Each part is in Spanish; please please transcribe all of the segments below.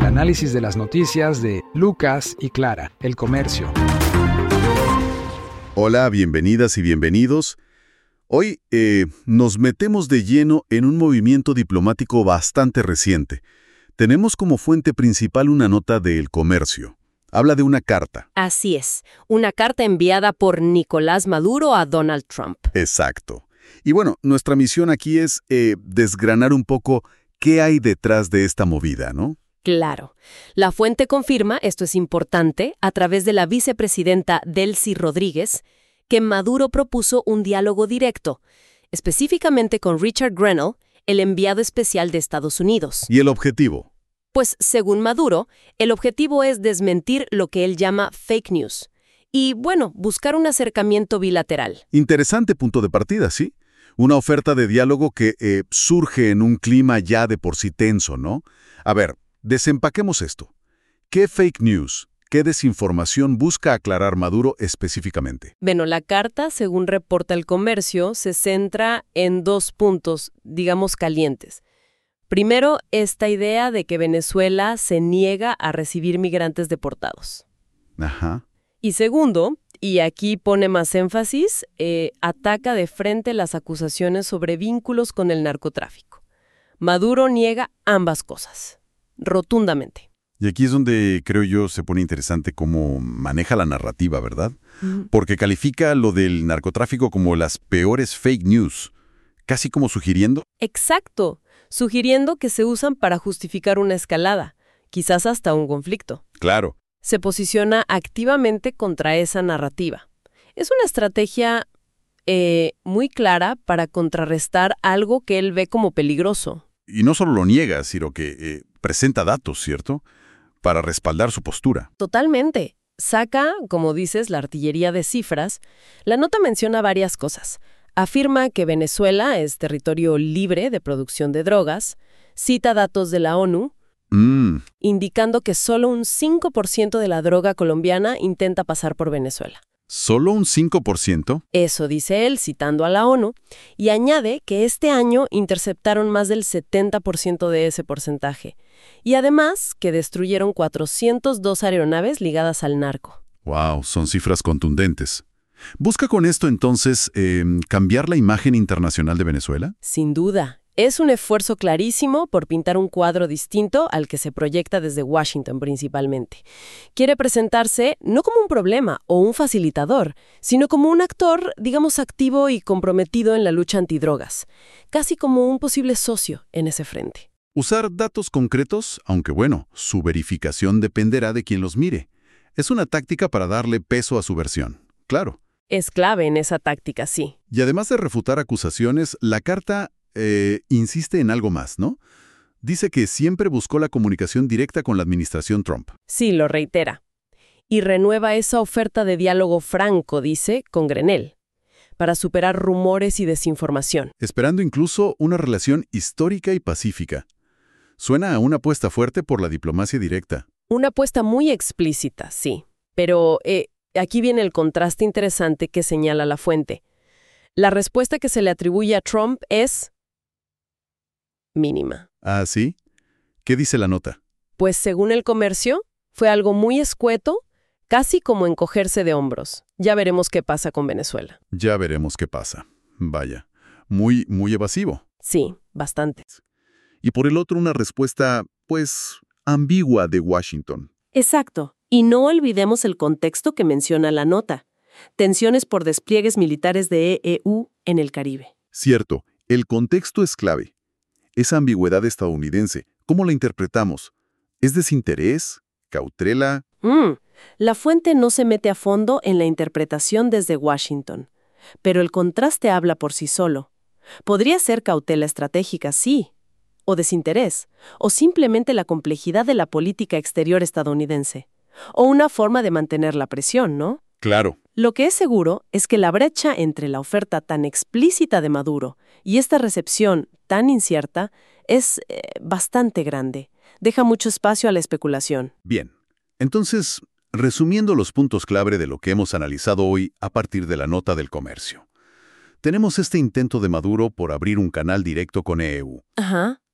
análisis de las noticias de Lucas y Clara, El Comercio. Hola, bienvenidas y bienvenidos. Hoy nos metemos de lleno en un movimiento diplomático bastante reciente. Tenemos como fuente principal una nota de El Comercio. Habla de una carta. Así es, una carta enviada por Nicolás Maduro a Donald Trump. Exacto. Y bueno, nuestra misión aquí es desgranar un poco qué hay detrás de esta movida, ¿no? Claro. La fuente confirma, esto es importante, a través de la vicepresidenta Delcy Rodríguez, que Maduro propuso un diálogo directo, específicamente con Richard Grenell, el enviado especial de Estados Unidos. ¿Y el objetivo? Pues, según Maduro, el objetivo es desmentir lo que él llama fake news y, bueno, buscar un acercamiento bilateral. Interesante punto de partida, ¿sí? Una oferta de diálogo que surge en un clima ya de por sí tenso, ¿no? A ver, desempaquemos esto. ¿Qué fake news, qué desinformación busca aclarar Maduro específicamente? Bueno, la carta, según reporta El Comercio, se centra en dos puntos, digamos, calientes. Primero, esta idea de que Venezuela se niega a recibir migrantes deportados. Ajá. Y segundo, y aquí pone más énfasis, ataca de frente las acusaciones sobre vínculos con el narcotráfico. Maduro niega ambas cosas, rotundamente. Y aquí es donde, creo yo, se pone interesante cómo maneja la narrativa, ¿verdad? Porque califica lo del narcotráfico como las peores fake news, casi como sugiriendo. Exacto, sugiriendo que se usan para justificar una escalada, quizás hasta un conflicto. Claro. Se posiciona activamente contra esa narrativa. Es una estrategia muy clara para contrarrestar algo que él ve como peligroso. Y no solo lo niega, sino que presenta datos, ¿cierto?, para respaldar su postura. Totalmente. Saca, como dices, la artillería de cifras. La nota menciona varias cosas. Afirma que Venezuela es territorio libre de producción de drogas. Cita datos de la ONU, indicando que solo un 5% de la droga colombiana intenta pasar por Venezuela. ¿Solo un 5%? Eso dice él, citando a la ONU, y añade que este año interceptaron más del 70% de ese porcentaje, y además que destruyeron 402 aeronaves ligadas al narco. ¡Wow! Son cifras contundentes. ¿Busca con esto entonces cambiar la imagen internacional de Venezuela? Sin duda. Es un esfuerzo clarísimo por pintar un cuadro distinto al que se proyecta desde Washington principalmente. Quiere presentarse no como un problema o un facilitador, sino como un actor, digamos, activo y comprometido en la lucha antidrogas, casi como un posible socio en ese frente. Usar datos concretos, aunque bueno, su verificación dependerá de quien los mire. Es una táctica para darle peso a su versión, claro. Es clave en esa táctica, sí. Y además de refutar acusaciones, la carta insiste en algo más, ¿no? Dice que siempre buscó la comunicación directa con la administración Trump. Sí, lo reitera. Y renueva esa oferta de diálogo franco, dice, con Grenell, para superar rumores y desinformación. Esperando incluso una relación histórica y pacífica. Suena a una apuesta fuerte por la diplomacia directa. Una apuesta muy explícita, sí. Pero aquí viene el contraste interesante que señala la fuente. La respuesta que se le atribuye a Trump es mínima. ¿Ah, sí? ¿Qué dice la nota? Pues según El Comercio, fue algo muy escueto, casi como encogerse de hombros. Ya veremos qué pasa con Venezuela. Ya veremos qué pasa. Vaya, muy evasivo. Sí, bastante. Y por el otro una respuesta, pues, ambigua de Washington. Exacto. Y no olvidemos el contexto que menciona la nota. Tensiones por despliegues militares de EU en el Caribe. Cierto, el contexto es clave. Esa ambigüedad estadounidense, ¿cómo la interpretamos? ¿Es desinterés? ¿Cautela? La fuente no se mete a fondo en la interpretación desde Washington, pero el contraste habla por sí solo. Podría ser cautela estratégica, sí, o desinterés, o simplemente la complejidad de la política exterior estadounidense, o una forma de mantener la presión, ¿no? Claro. Lo que es seguro es que la brecha entre la oferta tan explícita de Maduro y esta recepción tan incierta es bastante grande. Deja mucho espacio a la especulación. Bien. Entonces, resumiendo los puntos clave de lo que hemos analizado hoy a partir de la nota del Comercio. Tenemos este intento de Maduro por abrir un canal directo con EU. Ajá.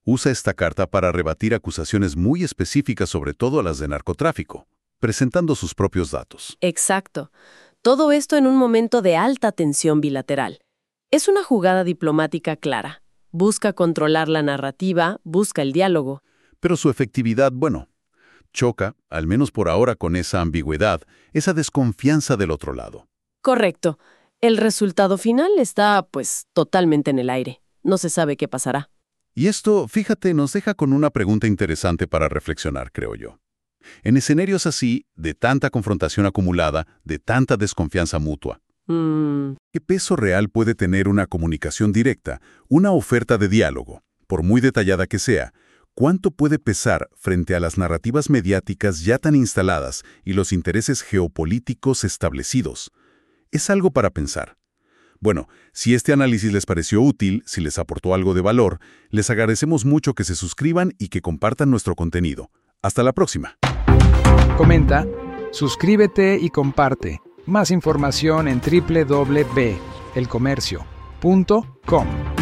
Usa esta carta para rebatir acusaciones muy específicas, sobre todo las de narcotráfico, presentando sus propios datos. Exacto. Todo esto en un momento de alta tensión bilateral. Es una jugada diplomática clara. Busca controlar la narrativa, busca el diálogo. Pero su efectividad, bueno, choca, al menos por ahora, con esa ambigüedad, esa desconfianza del otro lado. Correcto. El resultado final está, totalmente en el aire. No se sabe qué pasará. Y esto, fíjate, nos deja con una pregunta interesante para reflexionar, creo yo. En escenarios así, de tanta confrontación acumulada, de tanta desconfianza mutua, ¿qué peso real puede tener una comunicación directa, una oferta de diálogo, por muy detallada que sea? ¿Cuánto puede pesar frente a las narrativas mediáticas ya tan instaladas y los intereses geopolíticos establecidos? Es algo para pensar. Bueno, si este análisis les pareció útil, si les aportó algo de valor, les agradecemos mucho que se suscriban y que compartan nuestro contenido. Hasta la próxima. Comenta, suscríbete y comparte. Más información en www.elcomercio.com.